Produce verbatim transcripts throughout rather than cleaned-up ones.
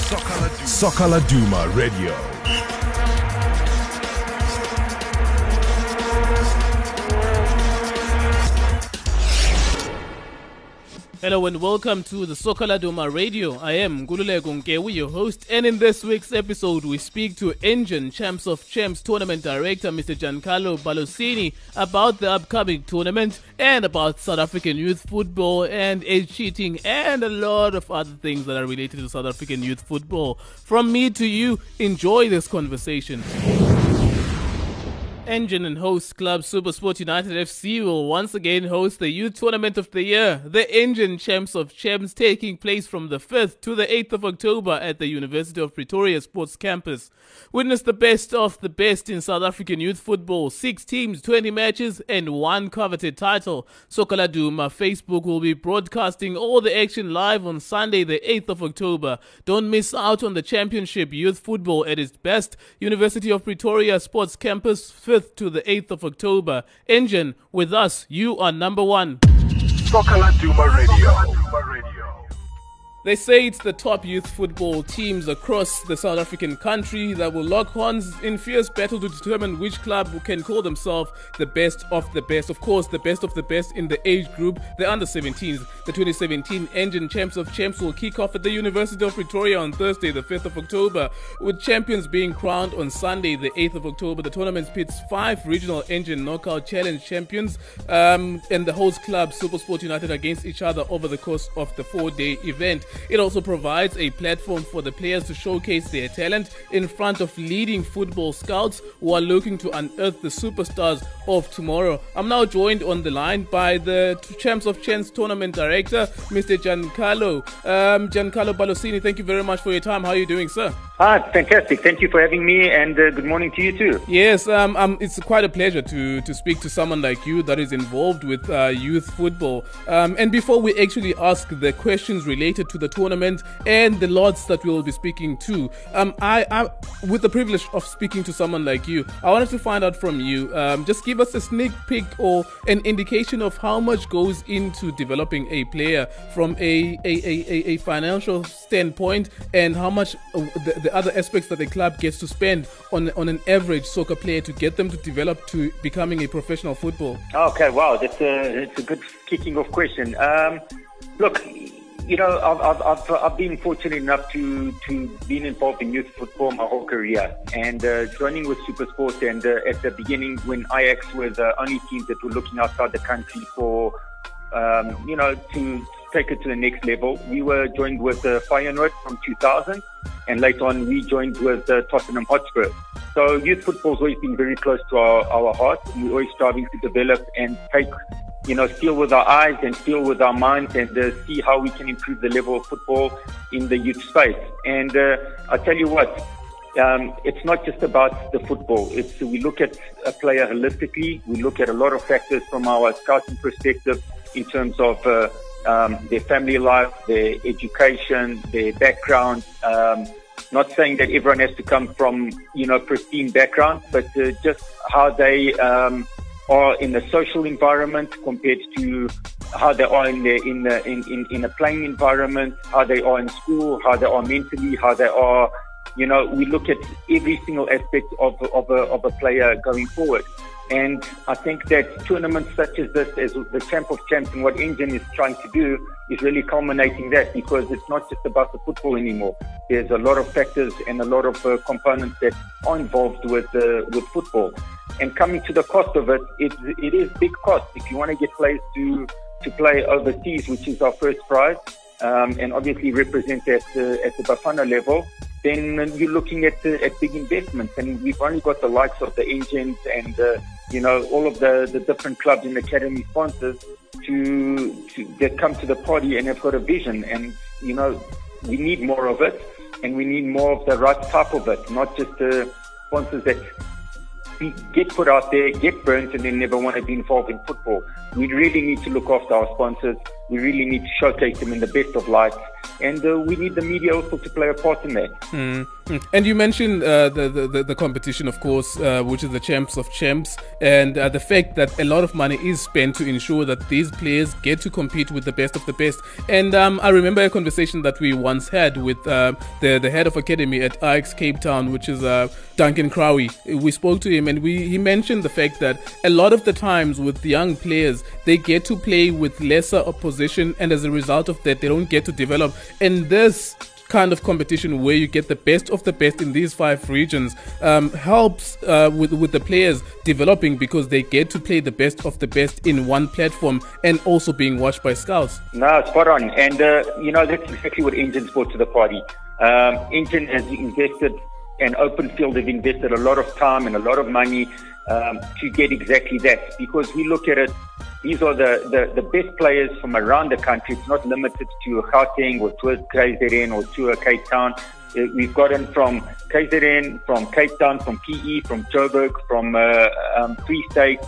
Soccer Laduma Radio. Hello and welcome to the Soccer Laduma Radio. I am Ngululeko Nkewi, your host, and in this week's episode we speak to Engen Champs of Champs Tournament Director Mister Giancarlo Balosini about the upcoming tournament and about South African youth football and age cheating and a lot of other things that are related to South African youth football. From me to you, enjoy this conversation. Engen and host club SuperSport United F C will once again host the Youth Tournament of the Year, the Engen Champs of Champs, taking place from the fifth to the eighth of October at the University of Pretoria Sports Campus. Witness the best of the best in South African youth football, six teams, twenty matches and one coveted title. Soccer Laduma Facebook will be broadcasting all the action live on Sunday the eighth of October. Don't miss out on the championship youth football at its best. University of Pretoria Sports Campus, fifth to the eighth of October. Engen, with us, you are number one. Soccer Laduma Radio. They say it's the top youth football teams across the South African country that will lock horns in fierce battle to determine which club can call themselves the best of the best. Of course, the best of the best in the age group, the under seventeens. The twenty seventeen Engen Champs of Champs will kick off at the University of Pretoria on Thursday, the fifth of October, with champions being crowned on Sunday, the eighth of October. The tournament pits five regional Engen Knockout Challenge champions um, and the host club SuperSport United against each other over the course of the four-day event. It also provides a platform for the players to showcase their talent in front of leading football scouts who are looking to unearth the superstars of tomorrow. I'm now joined on the line by the Champs of Champs Tournament Director, Mister Giancarlo. Um, Giancarlo Balosini, thank you very much for your time. How are you doing, sir? Ah, fantastic. Thank you for having me, and uh, good morning to you too. Yes, um, um, it's quite a pleasure to, to speak to someone like you that is involved with uh, youth football. Um, and before we actually ask the questions related to the tournament and the lots that we will be speaking to, um, I, I, with the privilege of speaking to someone like you, I wanted to find out from you, um, just give us a sneak peek or an indication of how much goes into developing a player from a, a, a, a financial standpoint, and how much uh, the, the other aspects that the club gets to spend on on an average soccer player to get them to develop to becoming a professional football. Okay, wow, that's a, that's a good kicking off question. Um, look, you know, I've, I've, I've been fortunate enough to, to be involved in youth football my whole career, and uh, joining with SuperSport, and uh, at the beginning when Ajax were the only teams that were looking outside the country for, um, you know, to take it to the next level. We were joined with uh, Feyenoord from two thousand, and later on we joined with uh, Tottenham Hotspur. So youth football has always been very close to our, our heart, and we're always striving to develop and take, you know, steal with our eyes and steal with our minds, and uh, see how we can improve the level of football in the youth space. And uh, I tell you what, um, it's not just about the football. It's we look at a player holistically. We look at a lot of factors from our scouting perspective in terms of uh, um, their family life, their education, their background. Um, not saying that everyone has to come from, you know, pristine background, but uh, just how they um, are in the social environment compared to how they are in the in the in, in, in a playing environment, how they are in school, how they are mentally, how they are, you know, we look at every single aspect of of a of a player going forward. And I think that tournaments such as this, as the Champ of Champs, and what Engen is trying to do, is really culminating that, because it's not just about the football anymore. There's a lot of factors and a lot of uh, components that are involved with uh, with football. And coming to the cost of it, it, it is big cost. If you want to get players to, to play overseas, which is our first prize, um, and obviously represent at, uh, at the Bafana level, then you're looking at uh, at big investments. And we've only got the likes of the Engens and, uh, you know, all of the, the different clubs and academy sponsors to, to that come to the party and have got a vision. And, you know, we need more of it, and we need more of the right type of it, not just the uh, sponsors that get put out there, get burnt, and then never want to be involved in football. We really need to look after our sponsors. We really need to showcase them in the best of lights. And uh, we need the media also to play a part in that. Mm-hmm. And you mentioned uh, the, the the competition, of course, uh, which is the Champs of Champs, and uh, the fact that a lot of money is spent to ensure that these players get to compete with the best of the best. And um, I remember a conversation that we once had with uh, the the head of academy at Ajax Cape Town, which is uh, Duncan Crowe. We spoke to him, and we he mentioned the fact that a lot of the times with young players, they get to play with lesser opposition, and as a result of that, they don't get to develop. And this kind of competition where you get the best of the best in these five regions um, helps uh, with with the players developing, because they get to play the best of the best in one platform and also being watched by scouts. No, spot on. And, uh, you know, that's exactly what Engine brought to the party. Um, Engine has invested, and Open Field have invested a lot of time and a lot of money um, to get exactly that, because we look at it, these are the, the, the best players from around the country. It's not limited to Gauteng or to K Z N or to Cape Town. Uh, we've gotten from K Z N, from Cape Town, from P E, from Joburg, from uh, um, Free State.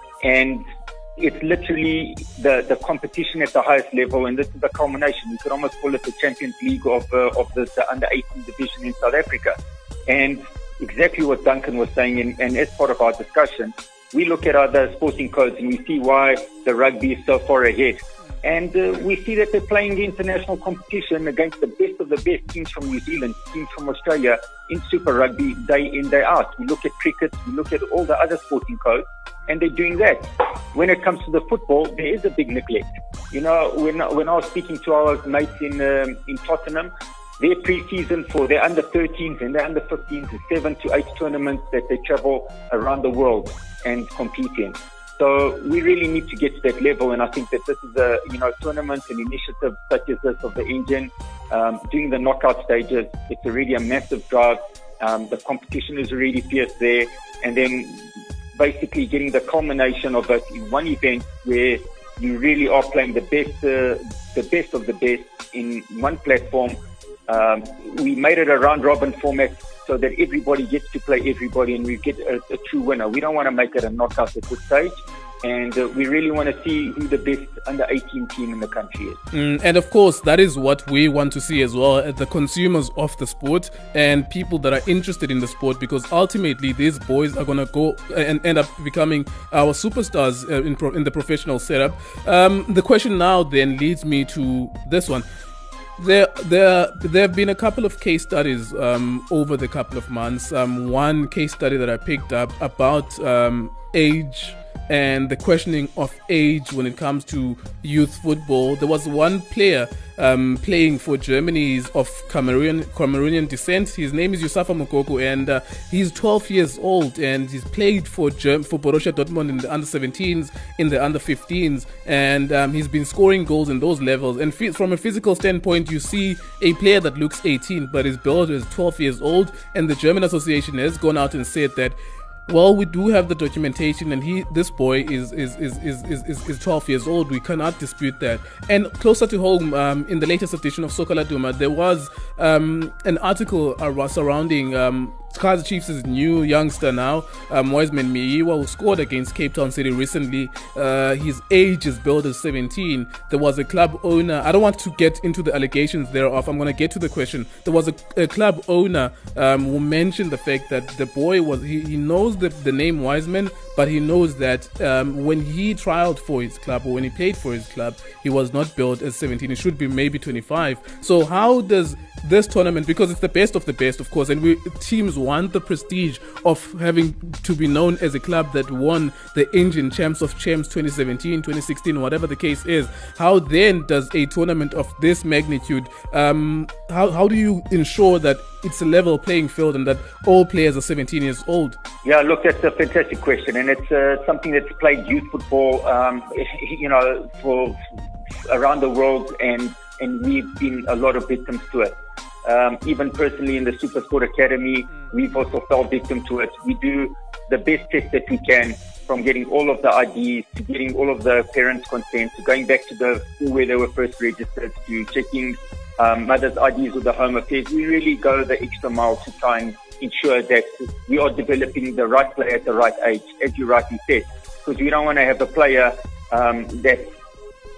And it's literally the, the competition at the highest level. And this is the culmination. You could almost call it the Champions League of, uh, of the, the under eighteen division in South Africa. And exactly what Duncan was saying, and, and as part of our discussion, we look at other sporting codes and we see why the rugby is so far ahead. And uh, we see that they're playing international competition against the best of the best teams from New Zealand, teams from Australia in Super Rugby day in, day out. We look at cricket, we look at all the other sporting codes, and they're doing that. When it comes to the football, there is a big neglect. You know, when, when I was speaking to our mates in, um, in Tottenham, their pre-season for their under thirteens and their under fifteens is seven to eight tournaments that they travel around the world and compete in. So we really need to get to that level, and I think that this is a, you know, tournament and initiative such as this of the Engine, um, doing the knockout stages. It's already a massive drive. Um, the competition is already fierce there, and then basically getting the culmination of it in one event where you really are playing the best, uh, the best of the best in one platform. Um, we made it a round robin format so that everybody gets to play everybody, and we get a, a true winner. We don't want to make it a knockout at this stage, and uh, we really want to see who the best under eighteen team in the country is. Mm, and of course, that is what we want to see as well, as the consumers of the sport and people that are interested in the sport, because ultimately these boys are going to go and end up becoming our superstars uh, in, pro- in the professional setup. Um, the question now then leads me to this one. There, there, there have been a couple of case studies um, over the couple of months. Um, one case study that I picked up about um, age and the questioning of age when it comes to youth football. There was one player um, playing for Germany of Cameroonian, Cameroonian descent. His name is Yusufa Moukoko, and uh, he's twelve years old, and he's played for Germ- for Borussia Dortmund in the under seventeens, in the under fifteens, and um, he's been scoring goals in those levels. And f- from a physical standpoint, you see a player that looks eighteen, but his build is twelve years old, and the German Association has gone out and said that, well, we do have the documentation, and he, this boy is is, is, is, is is twelve years old. We cannot dispute that. And closer to home, um, in the latest edition of Soka Laduma, there was um, an article uh, surrounding um, Kaizer Chiefs' new youngster now, um, Wiseman Miiwa, who scored against Cape Town City recently. Uh, his age is billed as seventeen. There was a club owner. I don't want to get into the allegations thereof. I'm going to get to the question. There was a, a club owner um, who mentioned the fact that the boy was, he, he knows the, the name Wiseman, but he knows that um, when he trialed for his club, or when he played for his club, he was not billed as seventeen. It should be maybe twenty-five. So how does this tournament, because it's the best of the best, of course, and we teams want the prestige of having to be known as a club that won the Engine Champs of Champs twenty seventeen, twenty sixteen, whatever the case is. How then does a tournament of this magnitude, um, how, how do you ensure that it's a level playing field and that all players are seventeen years old? Yeah, look, that's a fantastic question, and it's uh, something that's played youth football, um, you know, for around the world, and and we've been a lot of victims to it. Um, even personally in the Super Sport Academy, we've also fell victim to it. We do the best test that we can, from getting all of the I Ds to getting all of the parents' consent to going back to the school where they were first registered to checking um, mothers' I Ds with the Home Affairs. We really go the extra mile to try and ensure that we are developing the right player at the right age, as you rightly said, because we don't want to have a player um, that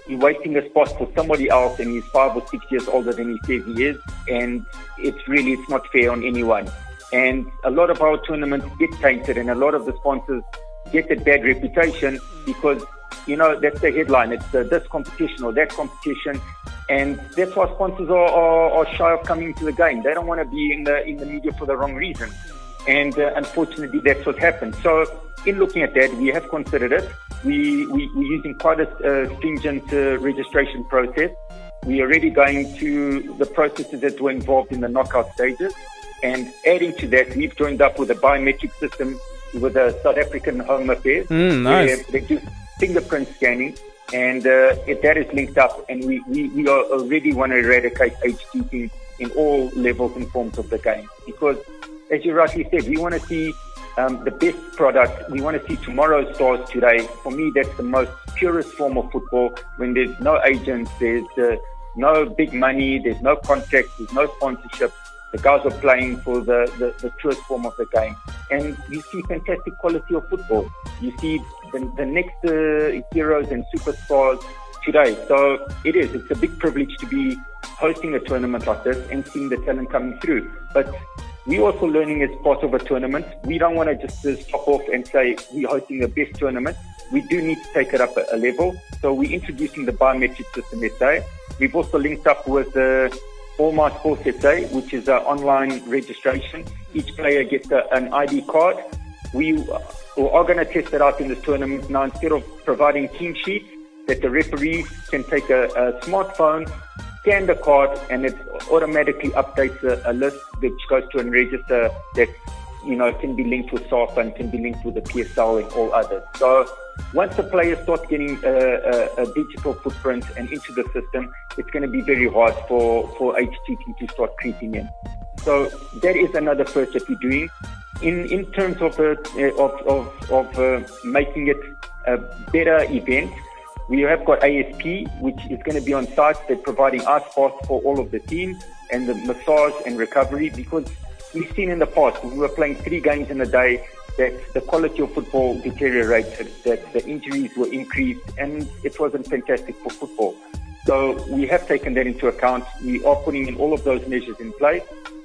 you're wasting a spot for somebody else, and he's five or six years older than he says he is, and it's really, it's not fair on anyone. And a lot of our tournaments get tainted, and a lot of the sponsors get a bad reputation because, you know, that's the headline. It's uh, this competition or that competition. And that's why sponsors are, are, are shy of coming to the game. They don't want to be in the in the media for the wrong reason. And uh, unfortunately, that's what happened. So in looking at that, we have considered it. We, we, we're using quite a uh, stringent uh, registration process. We're already going to the processes that were involved in the knockout stages. And adding to that, we've joined up with a biometric system with the South African Home Affairs. Mm, nice. They do fingerprint scanning. And uh, it, that is linked up, and we, we, we are already want to eradicate age cheating in all levels and forms of the game. Because, as you rightly said, we want to see um, the best product. We want to see tomorrow's stars today. For me, that's the most purest form of football, when there's no agents, there's uh, no big money, there's no contracts, there's no sponsorship. The guys are playing for the, the, the truest form of the game. And you see fantastic quality of football. You see the, the next uh, heroes and superstars today. So it is. It's a big privilege to be hosting a tournament like this and seeing the talent coming through. But we're also learning as part of a tournament. We don't want to just uh, stop off and say we're hosting the best tournament. We do need to take it up a, a level. So we're introducing the biometric system S A. We've also linked up with the uh, All My Sports S A, which is an online registration. Each player gets a, an I D card. We are going to test it out in this tournament now. Instead of providing team sheets, that the referees can take a, a smartphone, scan the card, and it automatically updates a, a list which goes to a register that, you know, can be linked with SAFA and can be linked with the P S L and all others. So once the players start getting a, a, a digital footprint and into the system, it's going to be very hard for, for age cheating to start creeping in. So that is another first that we're doing. In in terms of uh, of of, of uh, making it a better event, we have got A S P, which is going to be on site. They're providing ice baths for all of the teams and the massage and recovery, because we've seen in the past when we were playing three games in a day that the quality of football deteriorated, that the injuries were increased, and it wasn't fantastic for football. So we have taken that into account. We are putting in all of those measures in place.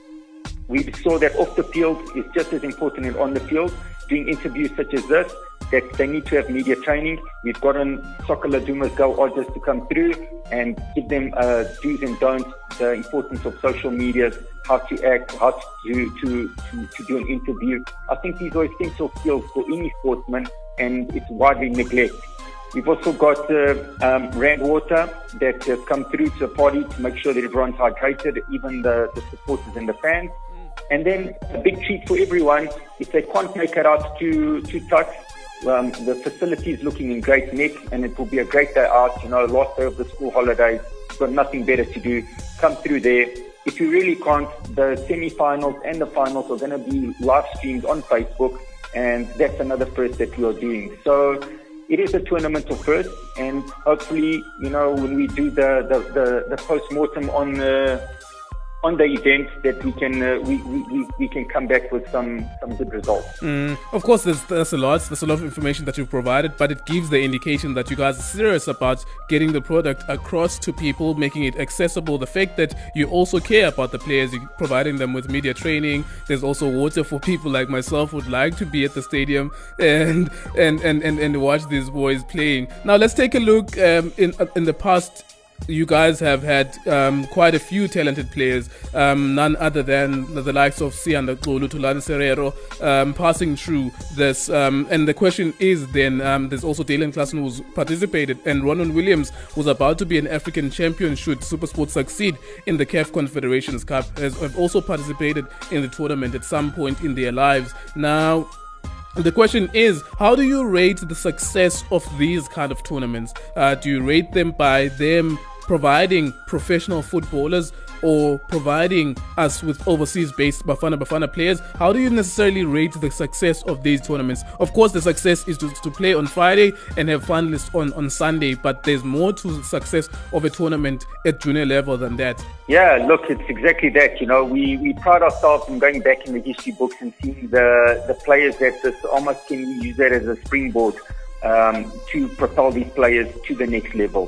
We saw that off the field is just as important as on the field, doing interviews such as this, that they need to have media training. We've gotten Soccer Laduma's Go Odgers to come through and give them uh, do's and don'ts, the importance of social media, how to act, how to, to, to, to do an interview. I think these are essential skills for any sportsman, and it's widely neglected. We've also got uh, um, Rand Water that has come through to the party to make sure that everyone's hydrated, even the, the supporters and the fans. And then a big treat for everyone, if they can't make it out to, to Tuks, um, the facility is looking in great nick, and it will be a great day out, you know, last day of the school holidays. We've got nothing better to do. Come through there. If you really can't, the semi-finals and the finals are going to be live streamed on Facebook, and that's another first that we are doing. So it is a tournament of first, and hopefully, you know, when we do the, the, the, the post-mortem on the on the event, that we can uh, we, we, we can come back with some, some good results. Mm. Of course, there's, there's a lot there's a lot of information that you've provided, but it gives the indication that you guys are serious about getting the product across to people, making it accessible. The fact that you also care about the players, you're providing them with media training. There's also water for people like myself who would like to be at the stadium and and, and, and, and watch these boys playing. Now let's take a look um, in in the past. You guys have had um, quite a few talented players, um, none other than the, the likes of Sianda Xulu, Thulani Serero, um, passing through this. Um, and the question is then, um, there's also Dalen Klassen who's participated, and Ronan Williams, who's about to be an African champion should SuperSport succeed in the C A F Confederations Cup, has have also participated in the tournament at some point in their lives. Now, the question is, how do you rate the success of these kind of tournaments? Uh, do you rate them by them providing professional footballers or providing us with overseas-based Bafana Bafana players? How do you necessarily rate the success of these tournaments? Of course, the success is to, to play on Friday and have finalists on, on Sunday, but there's more to the success of a tournament at junior level than that. Yeah, look, it's exactly that. You know, we, we pride ourselves in going back in the history books and seeing the, the players that this almost can use that as a springboard um, to propel these players to the next level.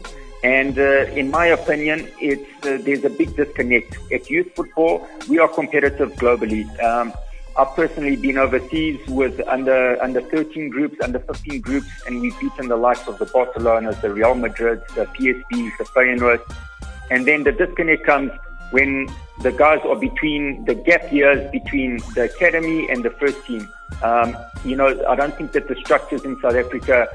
And uh, in my opinion, it's uh, there's a big disconnect. At youth football, we are competitive globally. Um, I've personally been overseas with under under thirteen groups, under fifteen groups, and we've beaten the likes of the Barcelonas, the Real Madrids, the P S Vs, the Feyenoord. And then the disconnect comes when the guys are between the gap years between the academy and the first team. Um, you know, I don't think that the structures in South Africa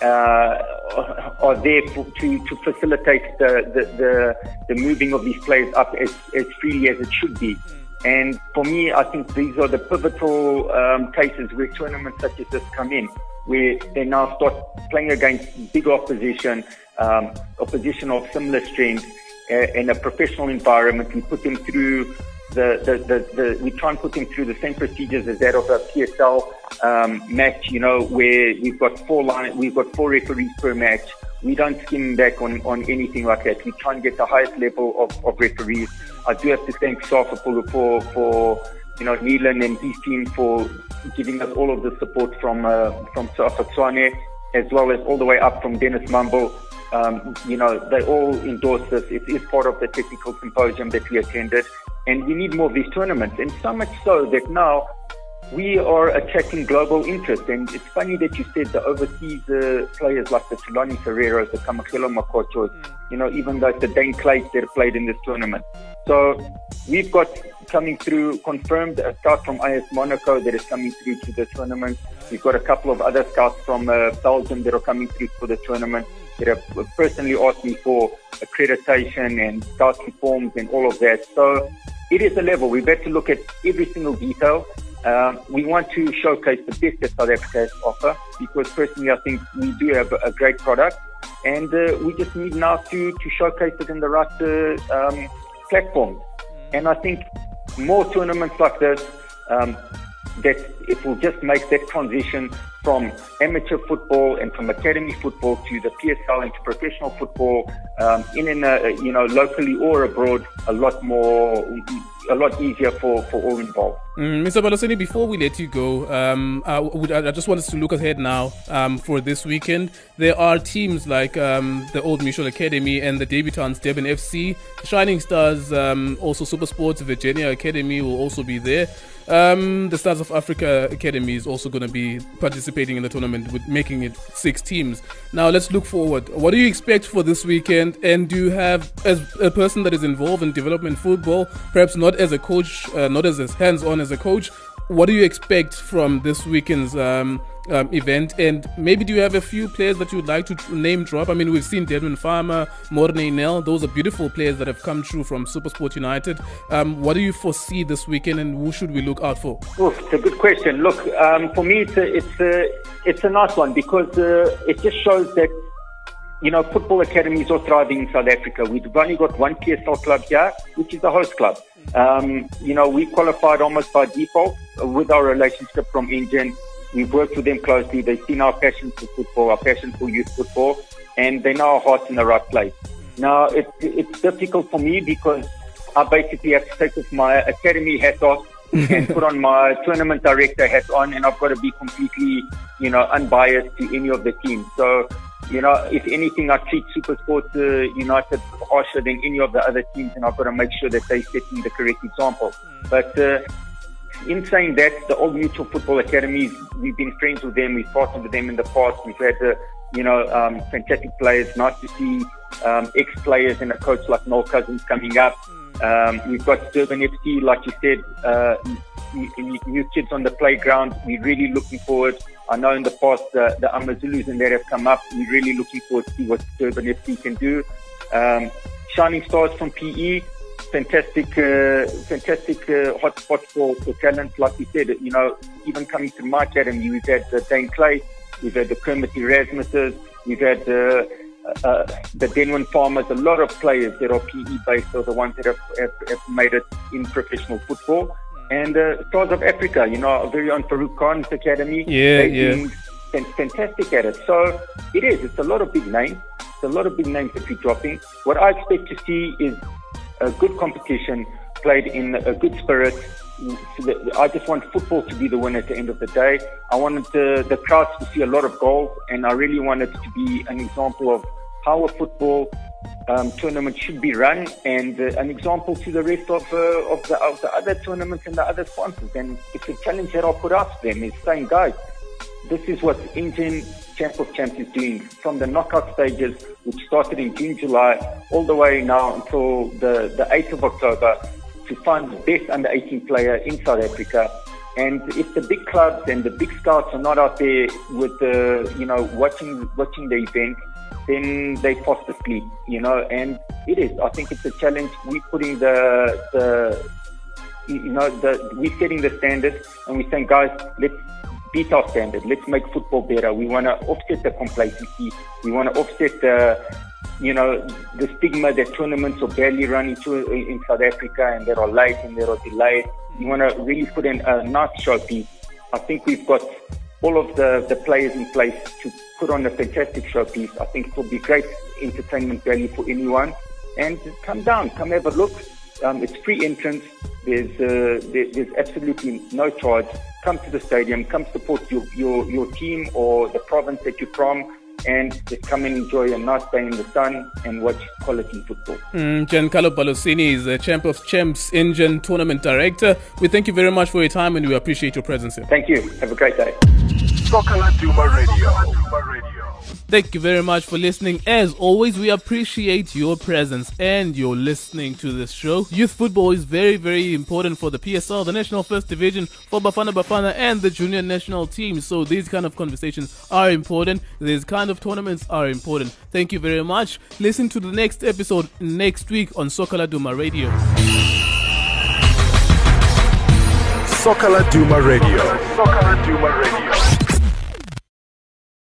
uh, are there for, to to facilitate the, the the the moving of these players up as as freely as it should be. And for me, I think these are the pivotal um, cases where tournaments such as this come in, where they now start playing against big opposition, um, opposition of similar strength, uh, in a professional environment. We put them through the, the, the, the, we try and put them through the same procedures as that of a P S L um, match, you know, where we've got four line, we've got four referees per match. We don't skim back on, on anything like that. We try and get the highest level of, of referees. I do have to thank Safa for, for, for you know, Neelan and his team for giving us all of the support from, uh, from Safa Tshwane, as well as all the way up from Dennis Mumble. Um, you know, they all endorse this. It is part of the technical symposium that we attended. And we need more of these tournaments. And so much so that now we are attracting global interest. And it's funny that you said the overseas uh, players like the Tulani Ferreiros, the Kamakelo Makochos, you know, even like the Dane Clays that played in this tournament. So we've got coming through, confirmed a scout from I S Monaco that is coming through to the tournament. We've got a couple of other scouts from uh, Belgium that are coming through for the tournament that have personally asked me for accreditation and scouting forms and all of that. So it is a level. We've had to look at every single detail. Uh, we want to showcase the best that South Africa has to offer, because personally I think we do have a, a great product, and uh, we just need now to, to showcase it in the right uh, um, platforms. And I think more tournaments like this, um, that it will just make that transition from amateur football and from academy football to the P S L and to professional football, um, in and uh, you know, locally or abroad, a lot more, a lot easier for, for all involved. Mm, Mister Baloseni, before we let you go, um, I, would, I just want us to look ahead now um, for this weekend. There are teams like um, the Old Mutual Academy and the debutants Durban F C, Shining Stars, um, also Super Sports Virginia Academy will also be there. Um, the Stars of Africa Academy is also going to be participating in the tournament, with making it six teams. Now let's look forward. What do you expect for this weekend? And do you have, as a person that is involved in development football, perhaps not as a coach, uh, not as hands-on as a coach, what do you expect from this weekend's um, um, event? And maybe do you have a few players that you would like to name drop? I mean, we've seen Desmond Farmer, Morne Nel. Those are beautiful players that have come through from SuperSport United. Um, what do you foresee this weekend, and who should we look out for? Oof, it's a good question. Look, um, for me, it's a, it's a, it's a nice one, because uh, it just shows that, you know, football academies are thriving in South Africa. We've only got one P S L club here, which is the host club. Um, you know, we qualified almost by default with our relationship from Engine. We've worked with them closely. They've seen our passion for football, our passion for youth football, and they know our heart's in the right place. Now, it, it's difficult for me because I basically have to take off my academy hat off and put on my tournament director hat on, and I've got to be completely, you know, unbiased to any of the teams. So, you know, if anything, I treat SuperSport uh, United harsher than any of the other teams, and I've got to make sure that they set me the correct example. But uh, in saying that, the Old Mutual Football Academies, we've been friends with them. We've partnered with them in the past. We've had, uh, you know, um, fantastic players. Nice to see um, ex-players and a coach like Noel Cousins coming up. Um, we've got Durban F C, like you said, uh, new, new kids on the playground. We're really looking forward. I know in the past uh, the Amazulus and that have come up. We're really looking forward to see what Durban F C can do. Um, Shining Stars from P E, fantastic, uh, fantastic uh, hotspot for, for talent. Like you said, you know, even coming to my academy, we've had uh, Dane Clay, we've had the Kermit Erasmuses, we've had uh, uh, the Denwin Farmers. A lot of players that are P E based are the ones that have, have, have made it in professional football. And uh, Stars of Africa, you know, our very own Farouk Khan's academy. Yeah, yeah. Been fantastic at it. So it is. It's a lot of big names. It's a lot of big names that we're dropping. What I expect to see is a good competition played in a good spirit. I just want football to be the winner at the end of the day. I wanted the, the crowds to see a lot of goals, and I really want it to be an example of how a football um, tournament should be run, and uh, an example to the rest of, uh, of, the, of the other tournaments and the other sponsors. And it's a challenge that I'll put out to them, is saying, guys, this is what Indian Champ of Champs is doing from the knockout stages, which started in June, July, all the way now until the, the eighth of October, to find the best under eighteen player in South Africa. And if the big clubs and the big scouts are not out there with the, you know, watching watching the event, then they fast asleep, you know. And it is. I think it's a challenge. We're putting the the, you know, the we're setting the standard, and we're saying, guys, let's beat our standard. Let's make football better. We want to offset the complacency. We want to offset the, you know, the stigma that tournaments are barely run into in South Africa and that are late and that are delayed. We want to really put in a nice showpiece. I think we've got all of the, the players in place to put on a fantastic showpiece. I think it will be great entertainment value for anyone. And come down, come have a look. Um, it's free entrance. There's uh, there, there's absolutely no charge. Come to the stadium. Come support your, your, your team or the province that you're from, and just come and enjoy a nice day in the sun and watch quality football. Mm, Giancarlo Balosini is the Champ of Champs Indian Tournament Director. We thank you very much for your time, and we appreciate your presence here. Thank you. Have a great day. Soccer Laduma Radio. Thank you very much for listening. As always, we appreciate your presence and your listening to this show. Youth football is very, very important for the P S L, the National First Division, for Bafana Bafana and the junior national team. So these kind of conversations are important. These kind of tournaments are important. Thank you very much. Listen to the next episode next week on Soccer Laduma Radio. Soccer Laduma Radio. Soccer Laduma Radio.